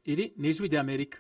Iri ni ijwi ry'Amerika.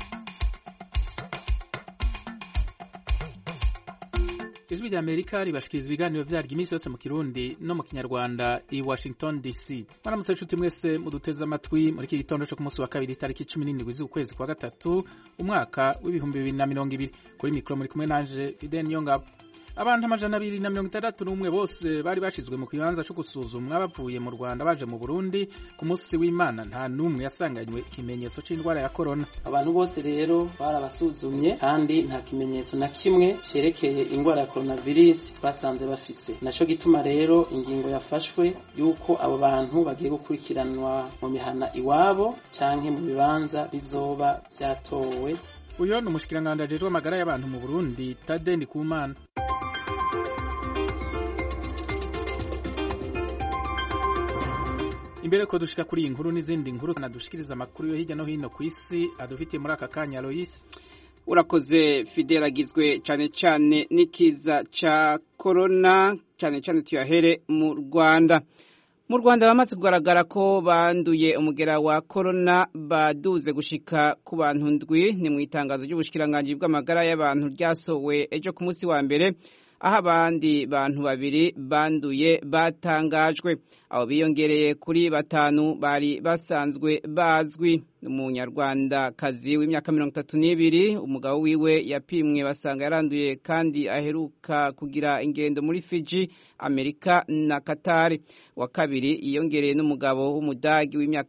Ijwi ry'Amerika ribashikiriza ibiganiro vyaryo iminsi yose mu Kirundi no mu Kinyarwanda i Washington DC. Mwaramutse nshuti mwese muduteze amatwi muri iki gitondo cyo ku munsi wa kabiri tariki 17 z'ukwezi kwa gatatu umwaka w'ibihumbi 2020. Kuri mikro muri kumwe nanje Fidel Nyongabo. Abantu 261 bose bari bashizwe mu kibanza cyo gusuzumwa bavuye mu Rwanda baje mu Burundi ku munsi w'Imana, nta numwe yasanganywe ikimenyetso c'indwara ya corona. Abantu bose rero barabasuzumye kandi nta kimenyetso na kimwe cerekeye indwara ya coronavirus twasanze bafise. Naco gituma rero ingingo yafashwe yuko abo bantu bagiye gukurikiranwa mu mihana iwabo canke mu bibanza bizoba byatowe. Uyo ni umushikiranganje ajejwe amagara y'abantu mu Burundi, Tade Ndikumana. Imbere ko dushika kuri iyi nkuru n'izindi nkuru nadushikiriza amakuru yo hirya no hino ku isi adufitiye muri aka kanya. Lois, urakoze Fidel. Agizwe cyane n'ikiza ca corona, cyane tuyahere mu Rwanda. Mu Rwanda bamaze kugaragara ko banduye umugera wa corona baduze gushika ku bantu ndwi. Ni mu itangazo ry'ubushikiranganje bw'amagara y'abantu ryasowe ejo ku munsi wa mbere, aho abandi bantu babiri banduye batangajwe. Abo biyongereye kuri batanu bari basanzwe bazwi. Umunyarwandakazi w'imyaka 32, umugabo wiwe yapimwe basanga yaranduye kandi aheruka kugira ingendo muri Fiji, Amerika na Qatar. Wa kabiri yiyongereye n'umugabo w'umudagi w'imyaka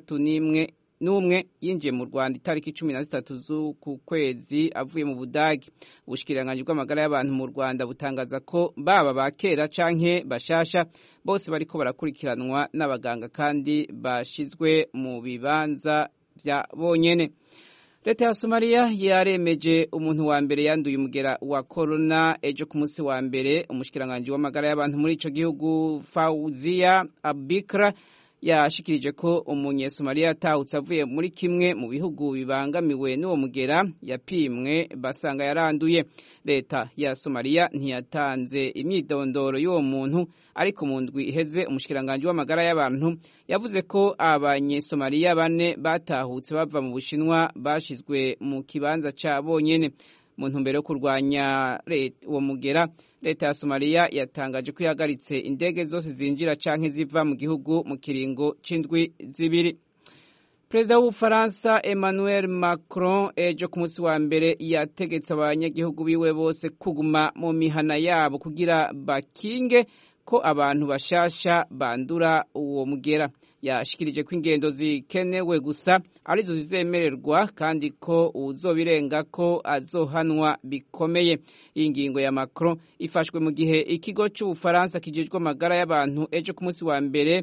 61 yinjiye mu Rwanda itariki 13 z'uku kwezi avuye mu Budagi. Ubushikiranganje bw'amagara y'abantu mu Rwanda butangaza ko baba bakera canke bashasha bose bariko barakurikiranwa n'abaganga kandi bashizwe mu bibanza vya bonyene. Leta ya Somalia yaremeje umuntu wa mbere yanduye umugera wa corona ejo ku munsi wa mbere. Umushikiranganje w'amagara y'abantu muri ico gihugu, Fauzia Abikra, yashikirije ko umunyesomalia yatahutse avuye muri kimwe mu bihugu bibangamiwe n'uwo mugera yapimwe basanga yaranduye. Leta ya Somalia ntiyatanze imyidondoro y'uwo muntu, ariko mu ndwi iheze umushikiranganje w'amagara y'abantu yavuze ko abanyesomalia 4 batahutse bava mu Bushinwa bashizwe mu kibanza ca bonyene. Mu ntumbero yo kurwanya uwo mugera, leta ya Somalia yatangaje ko yahagaritse indege zose zinjira canke ziva mu gihugu mu kiringo c'indwi zibiri. Perezida w'Ubufaransa Emmanuel Macron ejo ku munsi wa mbere yategetse abanyagihugu biwe bose kuguma mu mihana yabo kugira bakinge ko abantu bashasha bandura uwo mugera. Yashikirije ko ingendo zikenewe gusa arizo zizemererwa kandi ko uzobirenga ko azohanwa bikomeye. Iyi ngingo ya Macron ifashwe mu gihe ikigo cy'Ubufaransa kijejwe amagara y'abantu ejo ku munsi wa mbere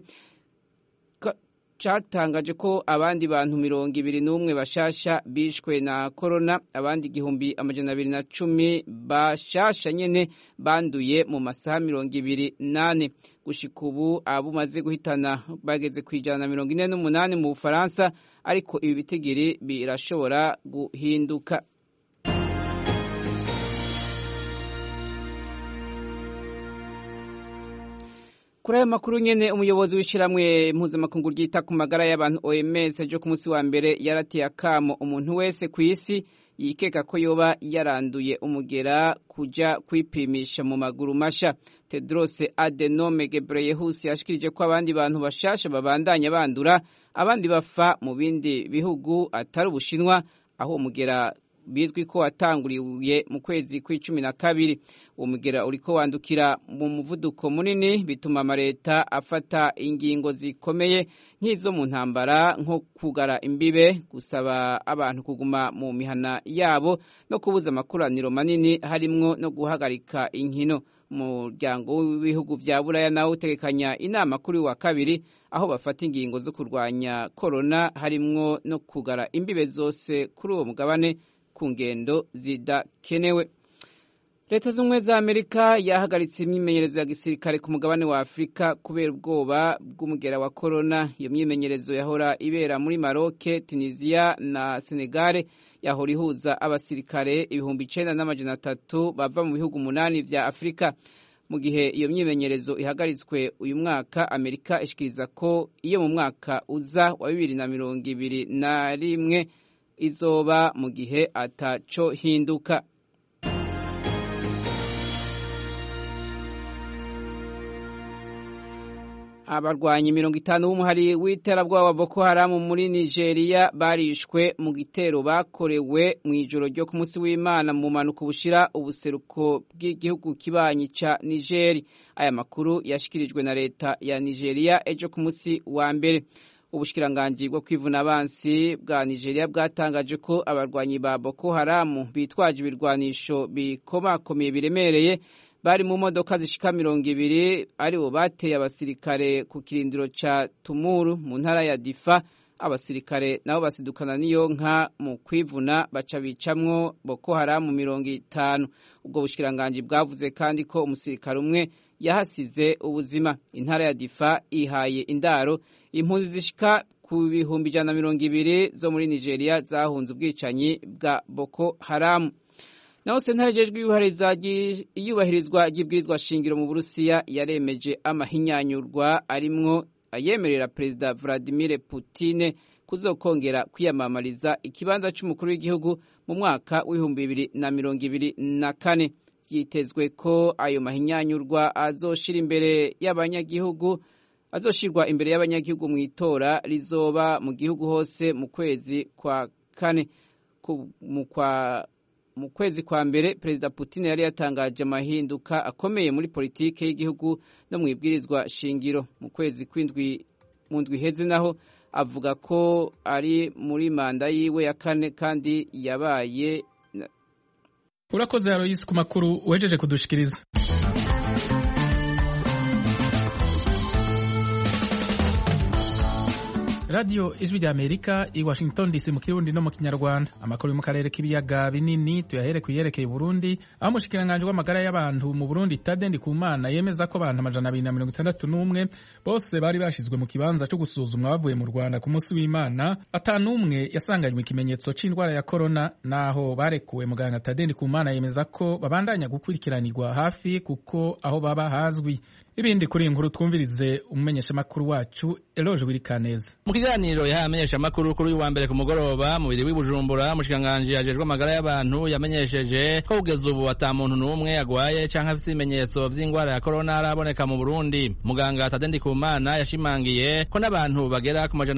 catangaje ko abandi bantu 21 bashasha bishwe na corona, abandi 210 bashasha nyene banduye mu masaha 28. Gushika ubu abumaze guhitana bageze ku 148 mu Bufaransa, ariko ibi bitigiri birashobora guhinduka. Kuri aya makuru nyene, umuyobozi w'ishiramwe mpuzamakungu ryita ku magara y'abantu OMS ejo ku munsi wa mbere yarateye akamo umuntu wese ku isi yikeka ko yoba yaranduye umugera kuja kwipimisha mu maguru masha. Tedros Adhanom Ghebreyesus yashikirije ko abandi bantu bashasha babandanya bandura, abandi bafa mu bindi bihugu atari Ubushinwa, aho umugera bizwi ko watanguriye mu kwezi kwa12. Uwo mugera uriko wandukira mu muvuduko munini, bituma amareta afata ingingo zikomeye nk'izo mu ntambara, nko kugara imbibe, gusaba abantu kuguma mu mihana yabo no kubuza amakoraniro manini, harimwo no guhagarika inkino. Umuryango w'ibihugu vya Buraya nawo utegekanya inama kuri wa kabiri, aho bafata ingingo zo kurwanya corona, harimwo no kugara imbibe zose kuri uwo mugabane ku ngendo zidakenewe. Leta z'Ubumwe za Amerika yahagaritse imyimenyerezo ya gisirikare ku mugabane wa Afrika kubera ubwoba bw'umugera wa corona. Iyo myimenyerezo yahora ibera muri Maroc, Tunisia na Senegal, yahora ihuza abasirikare 9,300 bava mu bihugu 8 vya Afrika. mu gihe iyo myimenyerezo ihagaritswe uyu mwaka Amerika ishikiriza ko iyo mu mwaka uza wa 2021 izoba mu gihe ataco hinduka. Abarwanyi 50 b'umuhari w'iterabwoba wa Boko Haram muri Nigeria barishwe mu gitero bakorewe mu ijoro ryo ku munsi w'Imana mu manuko bushira ubuseruko bw'igihugu kibanyi ca Niger. Aya makuru yashikirijwe na leta ya Nigeria ejo ku munsi wa mbere. Ubushikiranganji bwo kwivuna abansi bwa Nigeria bwatangaje ko abarwanyi ba Boko Haram bitwaje ibirwanisho bikomakomeye biremereye bari mu modoka zishika 200 aribo bateye abasirikare ku kirindiro ca Tumuru mu ntara ya Difa. Abasirikare nabo basidukana niyo nka mu kwivuna baca bicamwo Boko Haram 50. Ubwo bushikiranganji bwavuze kandi ko umusirikare umwe yahasize ubuzima. Intara ya Difa ihaye indaro impunzi zishika ku 120 zo muri Nigeria zahunze ubwicanyi bwa Boko Haram. Naho sentare jejwe iyubahirizwa ry'ibwirizwa shingiro mu Burusiya yaremeje amahinyanyurwa arimwo ayemerera Perezida Vladimir Putin kuzokongera kwiyamamariza ikibanza c'umukuru w'igihugu mu mwaka w'2024. Yitezwe ko ayo mahinyanyurwa azoshirwa imbere y'abanyagihugu mu itora rizoba mu gihugu hose mu kwezi kwa kane. Mu kwezi kwa mbere Perezida Putin yari yatangaje amahinduka akomeye muri politike y'igihugu no mu ibwirizwa shingiro. Mu kwezi kw'indwi mu ndwi heze naho avuga ko ari muri manda yiwe ya kane kandi yabaye. Urakoze Aloysi ku makuru wejeje kudushikiriza. Radio Ijwi rya Amerika i Washington DC mu Kirundi no mu Kinyarwanda. Amakuru mu karere k'ibiyaga binini tuyahere kuyerekeye Burundi, aho mushikiranganje w'amagara y'abantu mu Burundi Tade Ndikumana yemeza ko abantu 261 bose bari bashizwe mu kibanza cyo gusuzumwa bavuye mu Rwanda ku munsi w'Imana, atanumwe yasanganywe ikimenyetso c'indwara ya corona, naho barekuwe. Muganga Tade Ndikumana yemeza ko babandanya gukurikiranirwa hafi kuko aho baba hazwi. Ibindi kuri inkuru twumvirize umumenyesha makuru wacu Eloge Wirikaneza. Mu kiganiro yamenyesha makuru kuri uyu wa mbere ku mugoroba mu biri w'Ibujumbura, mushikanganje yajejwe amagara y'abantu yamenyesheje ko kugeza ubu ata muntu n'umwe agwaye canke afite ibimenyetso vy'ingwara ya corona araboneka mu Burundi. Muganga Tade Ndikumana yashimangiye ko n'abantu bagera ku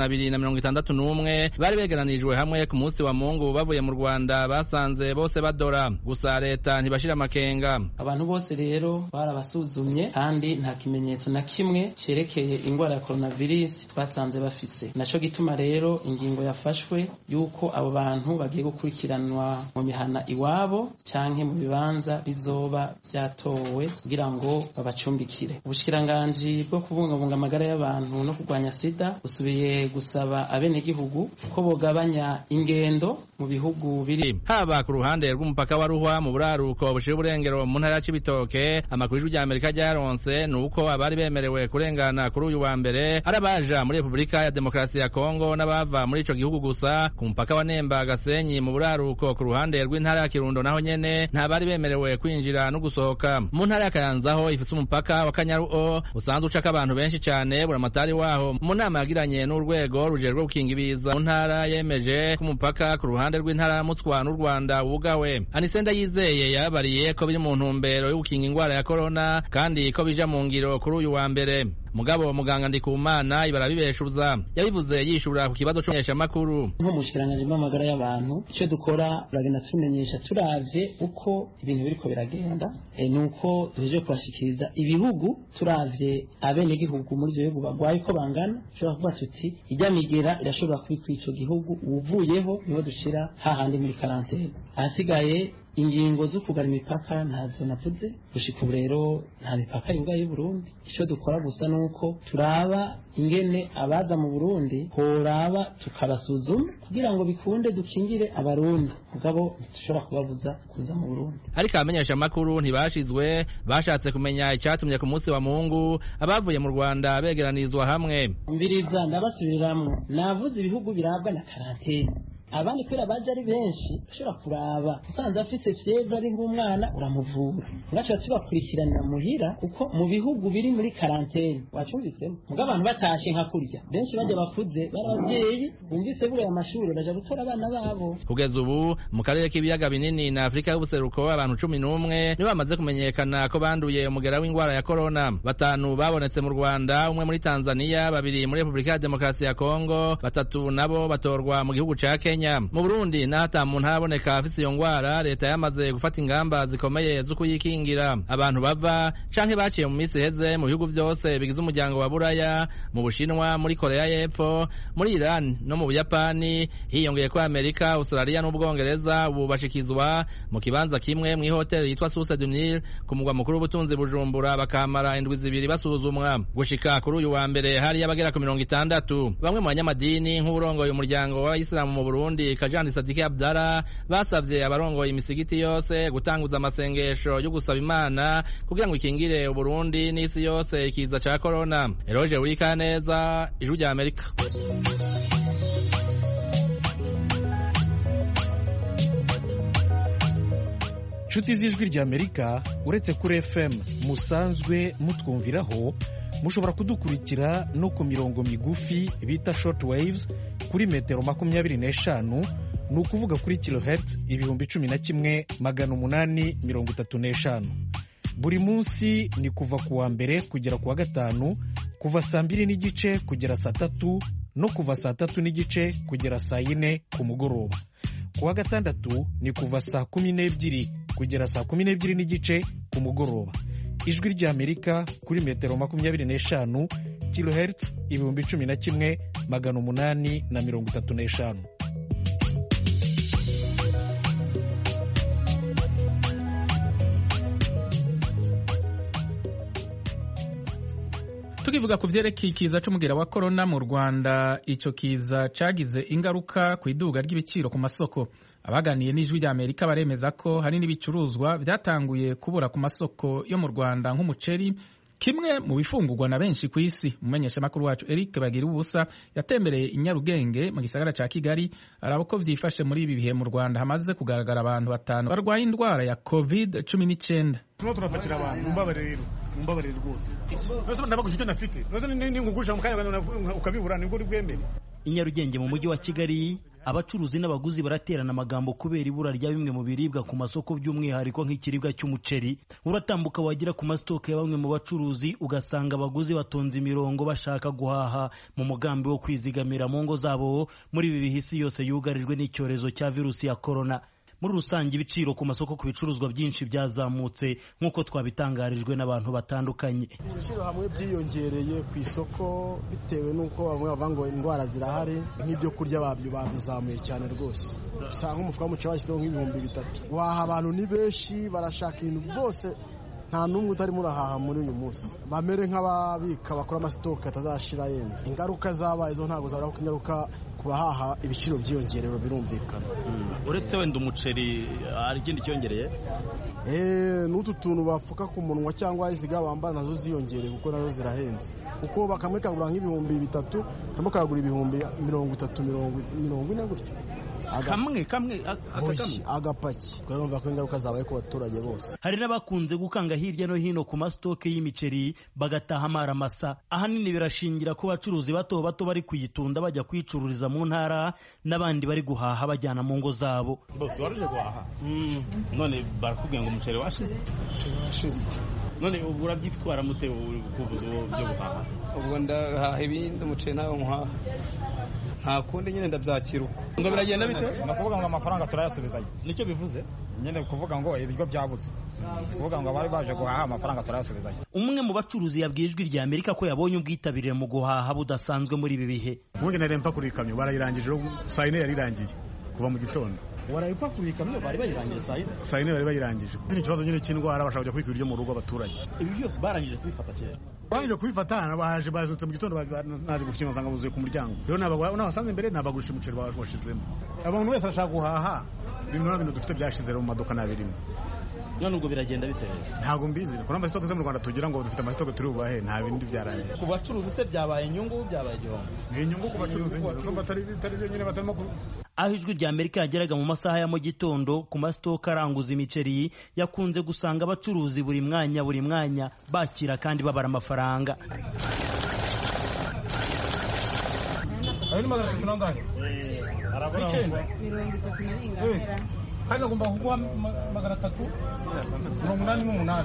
261 bari begeranijwe hamwe ku munsi wa Mungu bavuye mu Rwanda basanze bose badora, gusa leta ntibashira amakenga. Abantu bose rero barabasuzumye kandi nta kimenyetso na kimwe cerekeye ingwara ya coronavirus twasanze bafise. Naco gituma rero ingingo yafashwe yuko abo bantu bagiye gukurikiranwa mu mihana iwabo canke mu bibanza bizoba byatowe kugira ngo babacumbikire. Ubushikiranganje bwo kubungabunga amagara y'abantu no kurwanya sida usubiye gusaba abenegihugu ko bogabanya ingendo mu bihugu biri haba ku ruhande rw'umupaka wa Ruhwa mu buraruko bushira uburengero mu ntara ya Cibitoke. Amakuru y'Ijwi Amerika ryaronse nuko abari bemerewe kurengana kuri uyu wa mbere arabaja muri Republika ya Demokarasi ya Kongo n'abava muri ico gihugu gusa. Ku mupaka wa Nemba Gasenyi mu buraruko ku ruhande rw'intara ya Kirundo naho nyene nta bari bemerewe kwinjira no gusohoka. Mu ntara ya Kayanza ho ifise umupaka wa Kanyaruo usanzwe ucaka abantu benshi cyane. Buramatari waho mu nama yagiranye n'urwego rujejwe gukinga ibiza mu ntara yemeje ku mupaka ku ruhande rw'intara ya Mutswa n'u Rwanda wugawe. Anisenda yizeye yabariye ko biri mu ntumbero yo gukinga ingwara ya corona kandi ko bija mu ngiro kuri uyu wa mbere. Mugabo muganga Ndikumana ibarabibeshuza yabivuze yishura ku kibazo cy'onyesha makuru. Nko mushikiranganje b'amagara y'abantu icyo dukora uragenda tumenyesha turavye uko ibintu biriko biragenda, nuko tuje kubashikiriza ibihugu turavye abene gihugu muri byo bihugu bagwaye ko bangana. Cyo kuvuga tuti ijya migera irashobora kubikwica ico gihugu uvuyeho niho dushira hahandi muri quarantaine. Ahasigaye ingingo zo kugara imipaka ntazo navuze gushika ubu rero nta mipaka yugaye y'u Burundi. Icyo dukora gusa nuko turaba ingene abaza mu Burundi horaba tukabasuzuma kugira ngo bikunde dukingire abarundi, mugabo dushobora kubabuza kuza mu Burundi. Ariko abamenyesha makuru ntibashizwe bashatse kumenya icyatumye ku munsi wa Mungu abavuye mu Rwanda begeranizwa hamwe. Mbiriza ndabasubiriramwo navuze ibihugu birabwa na quarantaine abandi kubera baje ari benshi ushobora kuraba usanze afite fievre ari nk'umwana uramuvura ngaco tubakurikiranira muhira kuko mu bihugu biri muri quarantaine wacumvisemo muga abantu batashe nka kurya benshi baje bakuze barabyeyi bumvise bure amashuri baje gutora abana babo. Kugeza ubu mu karere k'ibiyaga binini na Afrika y'ubuseruko abantu 11 nibo bamaze kumenyekana ko banduye umugera w'ingwara ya corona. 5 babonetse mu Rwanda, umwe muri Tanzania, 2 muri Republika ya Demokarasi ya Kongo, 3 nabo batorwa mu gihugu ca Kenya. Mu Burundi nata muntu haboneka afite iyo ngwara, leta yamaze gufata ingamba zikomeye zo kuyikingira. Abantu bava canke baciye mu minsi heze mu bihugu byose bigize umuryango wa Buraya, mu Bushinwa, muri Korea y'Epfo, muri Iran no mu Buyapani, hiyongeye ko Amerika, Australia n'Ubwongereza ubu bashikizwa mu kibanza kimwe mu hoteli yitwa Source du Nil ku mugwa mukuru w'ubutunzi Bujumbura, bakamara indwi 2 basuzumwa. Gushika kuri uyu wa mbere hari abagera ku 60. Bamwe mu banyamadini nk'uburongoye umuryango w'Abayisilamu mu Burundi Kajandi Sadiki Abdara basavye abarongoye imisigiti yose gutanguza amasengesho yo gusaba Imana kugira ngo ikingire Uburundi n'isi yose ikiza ca corona. Eroje Urikaneza, Ijwi rya Amerika. Nshuti z'Ijwi rya Amerika, uretse kuri FM musanzwe mutwumviraho, mushobora kudukurikira no ku mirongo migufi bita short waves kuri metero 25, ni ukuvuga kuri kilohertz 11,835. Buri munsi ni kuva ku wa mbere kugera ku wa gatanu, kuva saa 2:30 kugera saa 3 no kuva saa 3:30 kugera saa 4 ku mugoroba. Ku wa gatandatu ni kuva saa 12 kugera saa 12:30 ku mugoroba. Ijwi rya Amerika kuri metero 25 kilohertz 11,835. Tukivuga ku vyerekeye ikiza c'umugera wa corona mu Rwanda, ico kiza cagize ingaruka ku iduga ry'ibiciro ku masoko. Abaganiye n'Ijwi rya Amerika baremeza ko hari n'ibicuruzwa vyatanguye kubura ku masoko yo mu Rwanda nk'umuceri, kimwe mu bifungurwa na benshi ku isi. Umumenyesha makuru wacu Eric Bagira ubusa yatembereye i Nyarugenge mu gisagara ca Kigali araba ko vyifashe muri ibi bihe mu Rwanda hamaze kugaragara abantu 5 barwaye indwara ya COVID-19. Turapakira abantu mbabarero rwose. Nose ndabagushije ibyo nafite. Nose ningugurisha mu kanya ukabibura nibwo uri bwemere. I Nyarugenge mu mujyi wa Kigali, abacuruzi n'abaguzi baraterana amagambo kubera ibura rya bimwe mu biribwa ku masoko, by'umwihariko nk'ikiribwa cy'umuceri. Uratambuka wagira ku masitoke ya bamwe mu bacuruzi ugasanga abaguzi batonze imirongo bashaka guhaha mu mugambi wo kwizigamira mu ngo zabo muri ibi bihisi yose yugarijwe n'icyorezo cya virusi ya corona. Muri rusange ibiciro ku masoko ku bicuruzwa byinshi byazamutse nk'uko twabitangarijwe n'abantu batandukanye. Ibiciro hamwe byiyongereye ku isoko bitewe n'uko bamwe bavuga ngo indwara zirahari, nk'ibyo kurya babyo babizamuye cyane rwose. Usanga umufuka w'umuceri washyizeho nk'ibihumbi 3. Waha abantu ni benshi, barashaka ibintu bose, nta n'umwe utarimo urahaha muri uyu munsi. Bamere nk'ababika bakora amasitoke atazashira yenda. Ingaruka zabaye zo ntabwo zabura ko ingaruka kubahaha ibiciro byiyongerero birumvikana. Uretse wenda umuceri hari ikindi cyongereye? N'utu tuntu bapfuka ku munwa cyangwa iziga bambara nazo ziyongereye kuko nazo zirahenze. Kuko bakamwe kagura nk'ibihumbi 3, kamwe kagura ibihumbi 30-40 gutyo. Kamwe agapaki. Urumva ko ingaruka zabaye ku baturage bose. Hari n'abakunze gukanga hirya no hino ku masitoke y'imiceri bagataha amaramasa. Ahanini birashingira ko bacuruzi bato bari kuyitunda bajya kwicururiza mu ntara, n'abandi bari guhaha bajyana mu ngo zabo. Bose waruje guhaha. None barakubwiye ngo umuceri washize. None ubwo urabyitwara mute kuvuza byo guhaha? Ubwo ndahaha ibindi umuceri nawe muhaha. Nta kundi nyine ndabyakira uko. Ngo biragenda bite? Nakuvuga ngo amafaranga turayasubizayo. Nicyo bivuze? Nyine kuvuga ngo ibiryo byabuze. Kuvuga ngo bari baje guhaha amafaranga turayasubizayo. Umwe mu bacuruzi yabwiye Ijwi rya Amerika ko yabonye ubwitabire mu guhaha budasanzwe muri ibi bihe. Mungi narempa kuri ikamyo barayirangije saa 4 yarirangiye kuva mu gitondo. Warayipa kuri ikamyo bari bayirangije saa 4 bari bayirangije. Ni ikibazo nyine cy'indwara bashaka kujya kwikira ibyo mu rugo abaturage. Ibi byose barangije kwifata kera. Barangije kubifatana baje bazutse mu gitondo naje gufina nsanga buzuye ku muryango. Rero nabasanze imbere nabagurisha umuceri washizemo. Abantu wese ashaka guhaha ibintu dufite byashize mu maduka nabirimo. none ubwo biragenda bitewe ntabwo mbizi ko amasitoke zo mu Rwanda tugira ngo dufite amasitoke turi ubahe nta bindi byarangiye ku bacuruzi se byabaye inyungu byabaye igihombo ni inyungu ku bacuruzi zo batari nyine batarimo aho ijwi rya Amerika yageraga mu masaha ya mu gitondo ku masitoke aranguza imiceri yakunze gusanga abacuruzi buri mwanya bakira kandi babara amafaranga. Ayo ni magana tunangahe? Arabona 30 kandi agomba kuguha 388.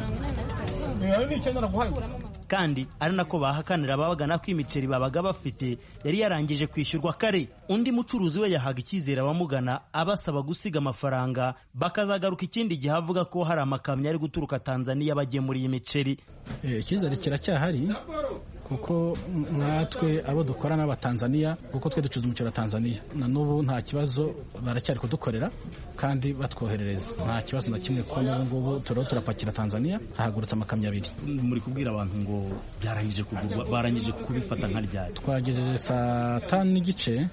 Ayo ni cyenda naguhaye. Kandi ari nako bahakanira ababagana ko imiceri babaga bafite yari yarangije kwishyurwa kare. Undi mucuruzi we yahaga icyizere abamugana abasaba gusiga amafaranga bakazagaruka ikindi gihe avuga ko hari amakamyo ari guturuka Tanzania bagemuriye imiceri. Icyizere kiracyahari kuko natwe abo dukora n'abatanzania kuko twe ducuza umuceri wa Tanzania na n'ubu nta kibazo baracyari kudukorera kandi batwoherereza nta kibazo na kimwe ko n'ubu turapakira Tanzania hahagurutse amakamyo 2. Muri kubwira abantu ngo byarangije kugurwa barangije kubifata nka ryari? Twagejeje saa 5 n'igice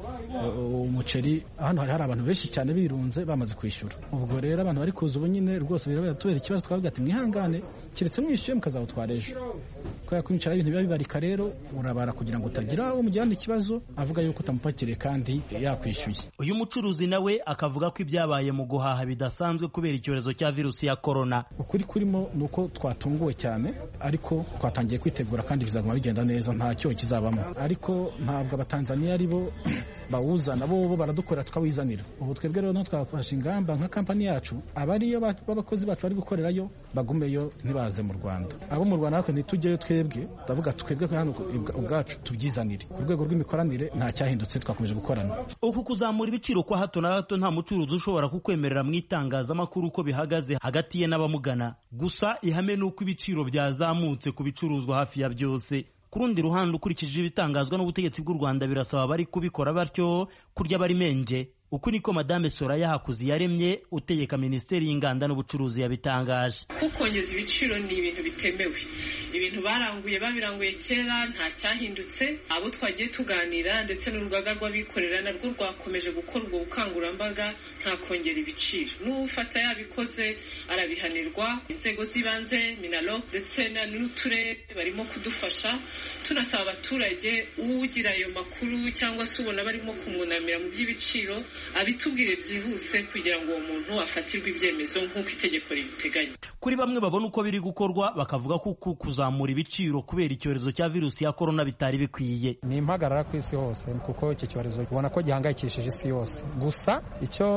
umuceri hano hari abantu benshi cyane birunze bamaze kwishyura. Ubwo rero abantu bari kuza ubu nyine rwose birabera ikibazo twavuga ati mwihangane kiretse mwishyuye mukazawutwara ejo. Kwa kwincara ibintu bibarika rero urabara kugira ngo utagira umujyana ikibazo avuga yuko utamupakire kandi yakwishyuye. Uyu mucuruzi nawe akavuga ko ibyabaye mu guhaha bidasanzwe kubera icyorezo cya virusi ya corona. Ukuri kurimo nuko twatunguwe cyane ariko twatangiye kwitegura kandi bizaguma bigenda neza nta cyo kizabamo. Ariko ntabwo abatanzania ari bo bawuzana bo baradukorera tukawizanira. Ubu twebwe rero twafashe ingamba nka kampani yacu abariyo b'abakozi bacu bari gukorerayo bagumeyo ntibaze mu Rwanda. Abo mu Rwanda natwe ntitujyeyo twebwe ndavuga twebwe hano ubwacu tubyizanire. Ku rwego rw'imikoranire nta cyahindutse twakomeje gukorana. Uku kuzamura ibiciro kwa hato na hato nta mucuruzi ushobora kukwemerera mu itangazamakuru uko bihagaze hagati ye n'abamugana. Gusa ihame nuko ibiciro byazamutse ku bicuruzwa hafi ya byose. Kurundi ruhande ukurikije ibitangazwa n'ubutegetsi bw'u Rwanda birasaba bari kubikora batyo kurya bari menje. Uku niko Madame Soraya Hakuziyaremye utegeka Minisiteri y'Inganda n'Ubucuruzi yabitangaje. Kukongeza ibiciro ni ibintu bitemewe. Ibintu babiranguye kera nta cyahindutse. Abo twagiye tuganira ndetse n'urugaga rw'abikorera narwo rwakomeje gukora ubwo bukangurambaga nta kongera ibiciro. N'ufata yabikoze arabihanirwa. Inzego z'ibanze Minalo ndetse n'uturere barimo kudufasha. Tunasaba abaturage ugira ayo makuru cyangwa se ubona barimo kumunamira mu by'ibiciro abitubwire byihuse kugira ngo uwo muntu afatirwe ibyemezo nk'uko itegeko ribiteganya. Kuri bamwe babona uko biri gukorwa bakavuga ko kuzamura ibiciro kubera icyorezo cya virusi ya corona bitari bikwiye. Ni impagarara ku isi hose kuko iki cyorezo ubona ko gihangayikishije isi yose. Gusa icyo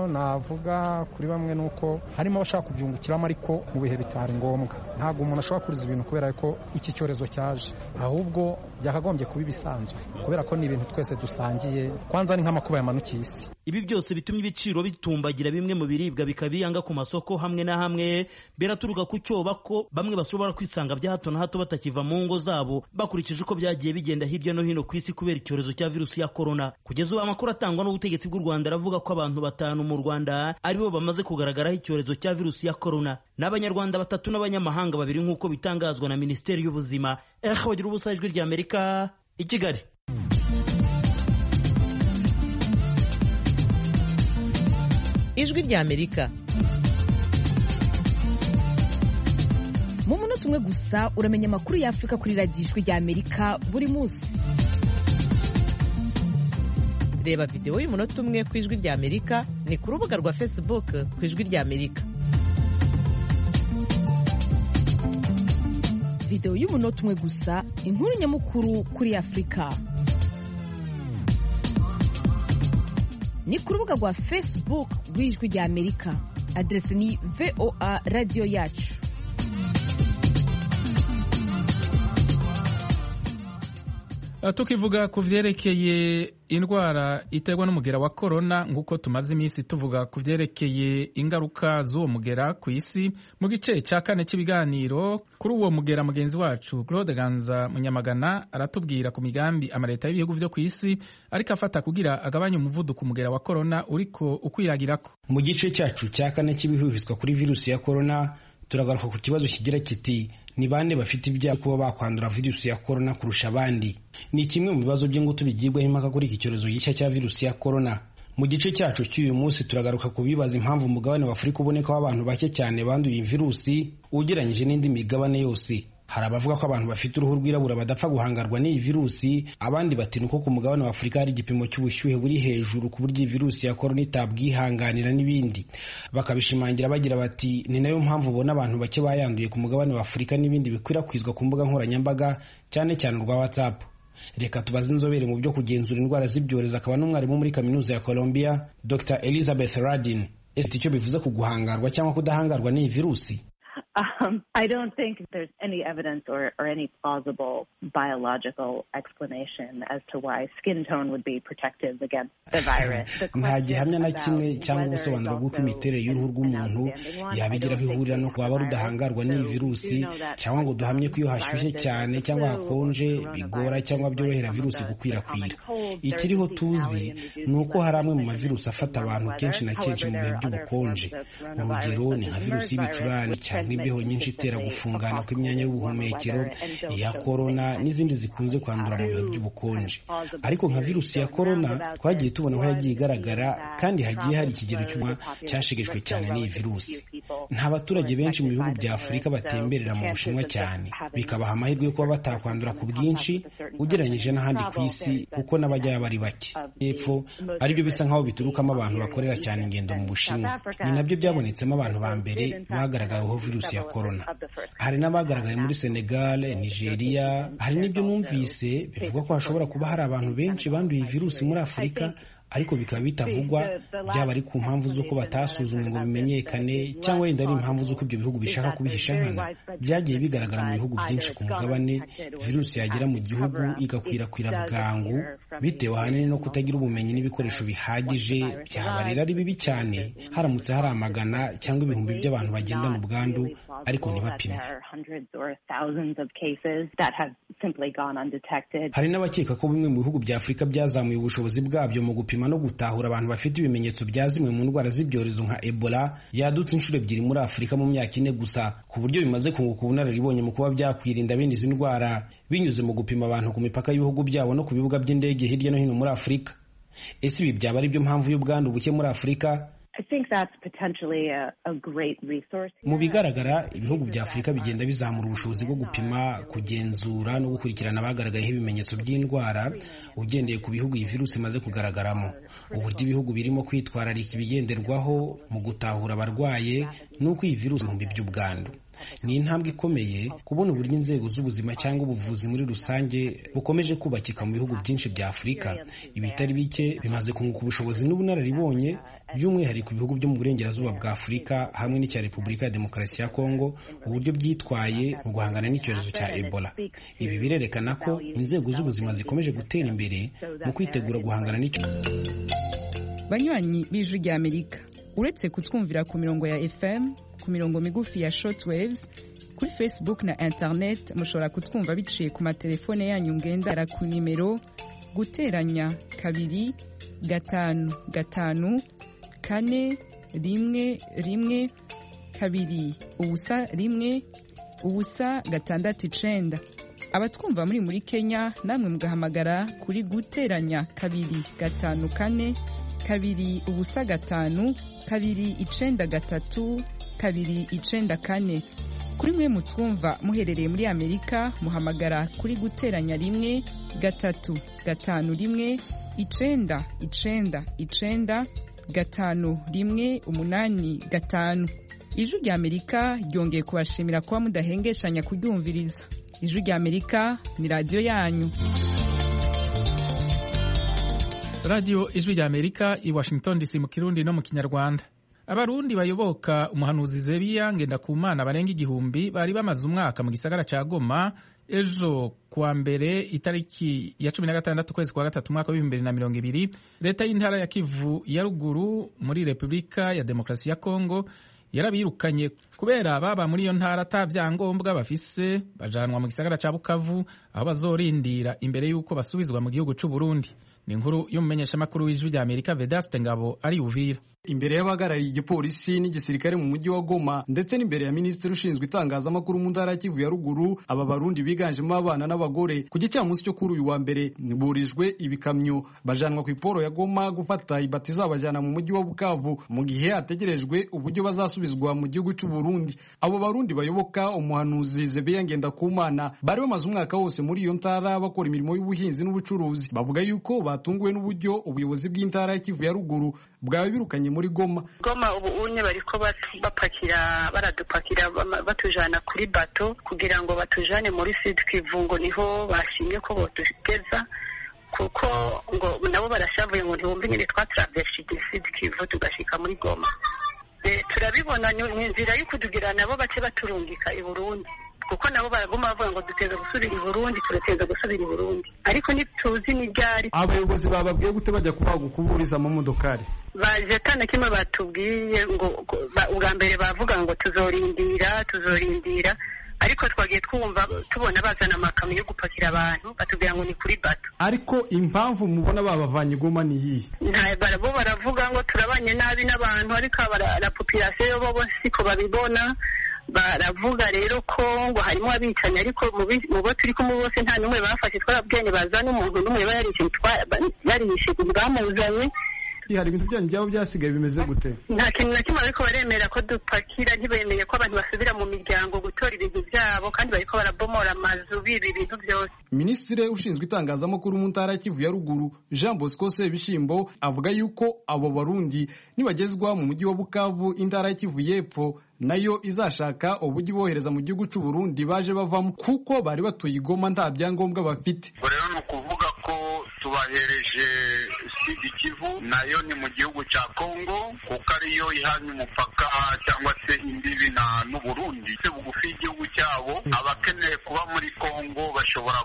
navuga kuri bamwe nuko harimo abashaka kubyungukiramo ariko mu bihe bitari ngombwa. Ntabwo umuntu ashobora kuriza ibintu kubera ko iki cyorezo cyaje, ahubwo byakagombye kuba ibisanzwe kubera ko ni ibintu twese dusangiye. Kwanza ni nk'amakuba yamanukiye isi. Ibi byose bitumye ibiciro bitumbagira bimwe mu biribwa bikabiyanga ku masoko hamwe na hamwe. Biraturuka ku cyoba ko bamwe bashobora kwisanga bya hato na hato batakiva mu ngo zabo bakurikije uko byagiye bigenda hirya no hino ku isi kubera icyorezo cya virusi ya corona. Kugeza ubu amakuru atangwa n'ubutegetsi bw'u Rwanda aravuga ko abantu 5 mu Rwanda aribo bamaze kugaragaraho icyorezo cya virusi ya corona. N'Abanyarwanda 3 n'abanyamahanga 2 nk'uko bitangazwa na Minisiteri y'Ubuzima. Bagira ubusa ijwi rya Amerika i Kigali. Ijwi rya Amerika. Mu munota umwe gusa uramenya amakuru ya Afrika kuri radiyo Ijwi rya Amerika buri munsi. Reba video y'umunota umwe ku Ijwi rya Amerika ni ku rubuga rwa Facebook ku Ijwi rya Amerika. Video y'umunota umwe gusa inkuru nyamukuru kuri Afrika. Ni ku rubuga rwa Facebook rw'Ijwi rya Amerika. Adresi ni VOA Radio Yacu. Tukivuga ku vyerekeye indwara iterwa n'umugera wa corona nguko tumaze iminsi tuvuga ku vyerekeye ingaruka z'uwo mugera ku isi mu gice cya 4 cy'ibiganiro kuri uwo mugera. Mugenzi wacu Claude Ganza Munyamagana aratubwira ku migambi amaleta y'ibihugu vyo ku isi ariko afata kugira agabanya umuvuduko umugera wa corona uriko ukwiragirako. Mu gice cyacu cya 4 cy'ibihwihizwa kuri virusi ya corona turagaruka ku kibazo kigira kiti ni bande bafite ibyaha kuba bakwandura virusi ya corona kurusha abandi. Ni kimwe mu bibazo by'ingutu bigirwaho impaka kuri iki cyorezo gishya cya virusi ya corona. mu gice cyacu cy'uyu munsi turagaruka ku bibaza impamvu umugabane wa Afurika ubonekaho abantu bake cyane banduye iyi virusi ugereranyije n'indi migabane yose. Hari abavuga ko abantu bafite uruhu rwirabura badapfa guhangarwa n'iyi virusi, abandi bati nuko ku mugabane wa Afurika hari igipimo cy'ubushyuhe buri hejuru ku buryo iyi virusi ya korona itabwihanganira n'ibindi. Bakabishimangira bagira bati ni nayo mpamvu ubona abantu bake bayanduye ku mugabane wa Afurika n'ibindi bikwirakwizwa ku mbuga nkoranyambaga cyane cyane urwa WhatsApp. Reka tubaze inzobere mu byo kugenzura indwara z'ibyorezo akaba n'umwarimu muri kaminuza ya Columbia, Dr. Elizabeth Radin. Ese icyo bivuze ku guhangarwa cyangwa kudahangarwa n'iyi virusi? I don't think there's any evidence or any plausible biological explanation as to why skin tone would be protective against the virus. Nta gihamya na kimwe cyangwa ubusobanuro bw'uko imiterere y'uruhu rw'umuntu yabigiraho ihurira no kuba rudahangarwa n'iyi virusi, cyangwa ngo duhamye ko iyo hashyushye cyane cyangwa hakonje bigora cyangwa byorohera virusi gukwirakwira. Ikiriho tuzi ni uko hari amwe mu mavirusi afata abantu kenshi na kenshi mu bihe by'ubukonje. Urugero ni nka virusi y'ibicurane cyangwa imbeho nyinshi itera gufungana kw'imyanya y'ubuhumekero, iya korona n'izindi zikunze kwandura mu bihe by'ubukonje. Ariko nka virusi ya korona twagiye tubona aho yagiye igaragara kandi hagiye hari ikigero cy'umwa cyashegeshwe cyane n'iyi virusi. Nta baturage benshi mu bihugu bya Afurika batemberera mu Bushinwa cyane, bikabaha amahirwe yo kuba batakwandura ku bwinshi ugereranyije n'ahandi ku isi kuko n'abajyayo bari bake. Epfo aribyo bisa nk'aho biturukamo abantu bakorera cyane ingendo mu Bushinwa. Ni nabyo byabonetsemo abantu ba mbere bagaragayeho virusi ya korona. Hari n'abagaragaye muri Senegal, Nigeria, hari n'ibyo numvise bivuga ko hashobora kuba hari abantu benshi banduye virusi muri Afurika, ariko bikaba bitavugwa, byaba ari ku mpamvu z'uko batasuzumwe ngo bimenyekane cyangwa wenda ari impamvu z'uko ibyo bihugu bishaka kubihisha nkana. Byagiye bigaragara mu bihugu byinshi ku mugabane virusi yagera mu gihugu igakwirakwira bwangu bitewe ahanini no kutagira ubumenyi n'ibikoresho bihagije. Byaba rero ari bibi cyane haramutse hari amagana cyangwa ibihumbi by'abantu bagendana ubwandu ariko ntibapimwe. Hari n'abakeka ko bimwe mu bihugu bya Afurika byazamuye ubushobozi bwabyo mu gupima no gutahura abantu bafite ibimenyetso bya zimwe mu ndwara z'ibyorezo nka Ebola yadutse inshuro 2 muri Afurika mu myaka 4 gusa, ku buryo bimaze kunguka ubunararibonye mu kuba byakwirinda bene izi ndwara binyuze mu gupima abantu ku mipaka y'ibihugu byabo no ku bibuga by'indege hirya no hino muri Afurika. Ese ibi byaba ari byo mpamvu y'ubwandu buke muri Afurika? Mu bigaragara ibihugu bya Afurika bigenda bizamura ubushobozi bwo gupima, kugenzura no gukurikirana abagaragayeho ibimenyetso by'indwara ugendeye ku bihugu iyi virusi imaze kugaragaramo. Uburyo ibihugu birimo kwitwararika ibigenderwaho mu gutahura abarwaye n'uko iyi virusi ibihumbi by'ubwandu. Ni intambwe ikomeye kubona uburyo inzego z'ubuzima cyangwa ubuvuzi muri rusange bukomeje kubakika mu bihugu byinshi bya Afurika. Ibitari bike bimaze kunguka ubushobozi n'ubunararibonye, by'umwihariko ibihugu byo mu burengerazuba bwa Afurika hamwe n'icya Repubulika ya Demokarasi ya Kongo, uburyo byitwaye mu guhangana n'icyorezo cya Ebola. Ibi birerekana ko inzego z'ubuzima zikomeje gutera imbere mu kwitegura guhangana n'icyo. Banywanyi b'Ijwi rya Amerika, uretse kutwumvira ku mirongo ya FM, ku mirongo migufi ya shortwaves, kuri Facebook na internet mushobora kutwumva biciye ku matelefone yanyu ngendera ku nimero guteranya 2 5 5 4 1 1 2 ubusa 1 ubusa 6 abatwumva muri Kenya namwe mugahamagara kuri guteranya 2 5 4 2 ubusa 5 2 9 3 294. Kuri mwe mutwumva muherereye muri Amerika muhamagara kuri guteranya 1 3 5 1 9 9 9 5 1 8 5. Ijwi rya Amerika ryongeye kubashimira kuba mudahengeshanya kuryumviriza. Ijwi rya Amerika ni radio yanyu. Radio Ijwi rya Amerika i Washington DC mu Kirundi no mu Kinyarwanda. Abarundi bayoboka umuhanuzi Zebiya Ngendakumana barenga 1000 bari bamaze umwaka mu gisagara ca Goma. Ejo kuwa mbere itariki ya 16 kwezi kwa gatatu mwaka wa 2020 leta y'intara ya Kivu ya ruguru muri Repubulika ya Demokarasi ya Kongo yarabirukanye kubera baba muri iyo ntara ata vyangombwa bafise, bajanwa mu gisagara ca Bukavu aho bazorindira imbere y'uko basubizwa mu gihugu c'u Burundi. Ni inkuru y'umumenyeshamakuru w'Ijwi rya Amerika Vedaste Ngabo ari Uvira. Imbere y'abahagarariye igipolisi n'igisirikare mu mujyi wa Goma ndetse n'imbere ya minisitiri ushinzwe itangazamakuru mu ntara ya Kivu ya ruguru, aba barundi biganjemo abana n'abagore ku gicamunsi cyo kuri uyu wa mbere burijwe ibikamyo bajanwa ku iporo ya Goma gufata ibati zabajana mu mujyi wa Bukavu mu gihe hategerejwe uburyo bazasubizwa mu gihugu cy'u Burundi. Abo barundi bayoboka umuhanuzi Zebeya Ngendakumana bari bamaze umwaka wose muri iyo ntara bakora imirimo y'ubuhinzi n'ubucuruzi. Bavuga yuko batunguwe n'uburyo ubuyobozi bw'intara ya Kivu ya ruguru bwawe birukanye muri Goma ubu unye bariko baradupakira batujana kuri bato kugira ngo batujane muri Sud Kivu, ngo niho bashimye ko botugeza, kuko ngo nabo barashavuye ngo ntibumve nyine twatraverse Sud Kivu tugashika muri Goma. Turabibona ni inzira yo kudugira nabo bace baturungika i Burundi, kuko nabo baraguma bavuga ngo duteza gusubira i Burundi, turateza gusubira i Burundi, ariko ntituzi ni ryari. Abayobozi bababwiye gute bajya kuburiza mu modokari? Baje tane kimwe batubwiye ngo ubwa mbere bavuga ngo tuzorindira, ariko twagiye tubona bazana amakamyo yo gupakira abantu batubwira ngo ni kuri bato. Ariko impamvu mubona babavanye Goma ni iyi? Bo baravuga ngo turabanye nabi n'abantu, ariko la population bo siko babibona. Baravuga rero ko ngo harimo abicanyi, ariko mu bo turi kumwe bose nta n'umwe bafashe, twarabwene bazana umuntu n'umwe yarishe bamuzanye. Hari ibintu byanyu byabo byasigaye bimeze gute? Nta kintu na kimwe ariko baremera ko dupakira, ntibemeye ko abantu basubira mu miryango gutora ibintu byabo, kandi bariko barabomora amazu bibi ibintu byose. Minisitiri ushinzwe itangazamakuru mu ntara ya Kivu ya ruguru Jean Bosco Sebishimbo avuga yuko abo barundi nibagezwa mu mujyi wa Bukavu, intara ya Kivu y'epfo nayo izashaka uburyo bohereza mu gihugu cy'u Burundi baje bavamo, kuko bari batuye i Goma nta byangombwa bafite. Rero ni ukuvuga ko tubahereje Sud Kivu, nayo ni mu gihugu cya Kongo, kuko ariyo ihanye umupaka cyangwa se imbibi n'u Burundi. Bugufi y'igihugu cyabo, abakeneye kuba muri Kongo bashobora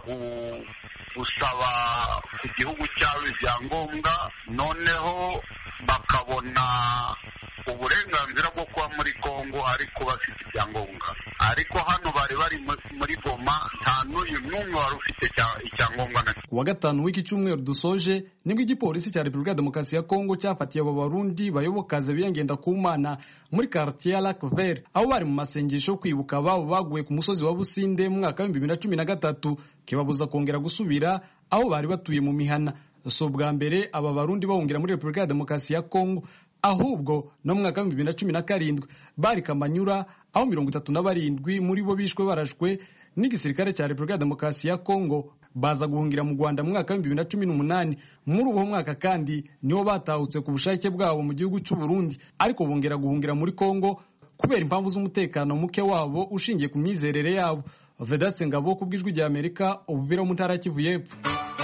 gusaba ku gihugu cyabo ibyangombwa, noneho bakabona uburenganzira bwo kuba muri Kongo ariko bafite ibyangombwa. Ariko hano bari muri Goma nta n'uyu n'umwe wari ufite icyangombwa. Kuwa gatanu w'iki cyumweru dusoje nibwo igipolisi cya Repubulika ya Demokarasi ya Kongo cyafatiye abo barundi bayoboka Zebeya Ngendakumana muri quartier ya Lac Vert, aho bari mu masengesho yo kwibuka ababo baguye ku musozi wa Businde mu mwaka wa 2013, kibabuza kongera gusubira aho bari batuye mu mihana. So bwa mbere aba barundi bahungira muri Repubulika ya Demokarasi ya Kongo, ahubwo no mu mwaka wa 2017 bari Kamanyura, aho 37 muri bo bishwe barashwe n'igisirikare cya Repubulika ya Demokarasi ya Kongo, baza guhungira mu Rwanda mu mwaka wa 2018. Muri uwo mwaka kandi niho batahutse ku bushake bwabo mu gihugu cy'u Burundi, ariko bongera guhungira muri Kongo kubera impamvu z'umutekano muke wabo ushingiye ku myizerere yabo. Vedaste Ngabo ku bw'Ijwi rya Amerika, Uvira mu ntara ya Kivu y'epfo.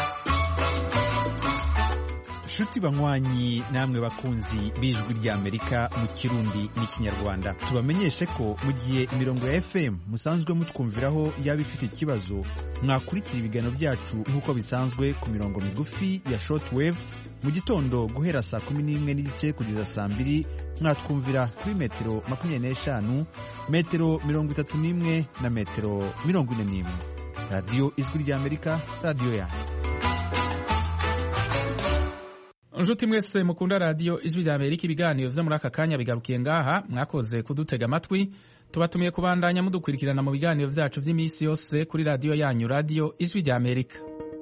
Shuti banywanyi namwe bakunzi b'Ijwi rya Amerika mu Kirundi n'Ikinyarwanda, tubamenyeshe ko mu gihe imirongo ya FM musanzwe mutwumviraho yaba ifite ikibazo, mwakurikira ibiganiro byacu nk'uko bisanzwe ku mirongo migufi ya shortwave mu gitondo guhera saa 11:30 kugeza saa 2, mwatwumvira kuri metero 25, metero 31 na metero 41. Radio Ijwi rya Amerika, radio yanyu. Njuti mwese mukunda radio Ijwi rya Amerika, ibiganiro vyo muri aka kanya bigarukiye ngaha. Mwakoze kudutega amatwi, tubatumiye kubandanya mudukurikirana mu biganiro vyacu vy'imisi yose kuri radio yanyu, Radio Ijwi rya Amerika.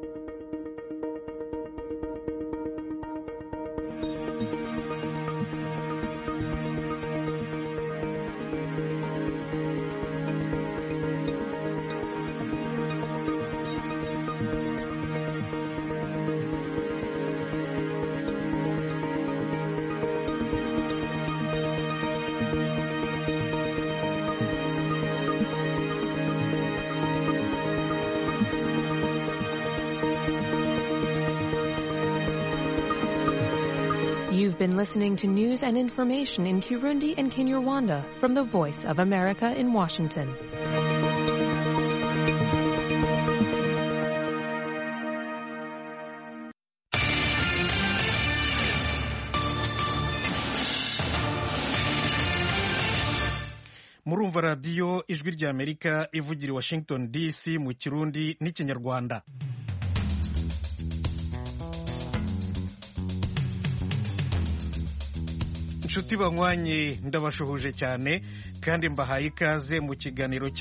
You've been listening to news and information in Kirundi and Kinyarwanda from the Voice of America in Washington. murumva radiyo ijwi ry'Amerika ivugira i Washington DC mu Kirundi n'Ikinyarwanda. Inshuti banywanyi ndabashuhuje cyane kandi mbahaye ikaze mu kiganiro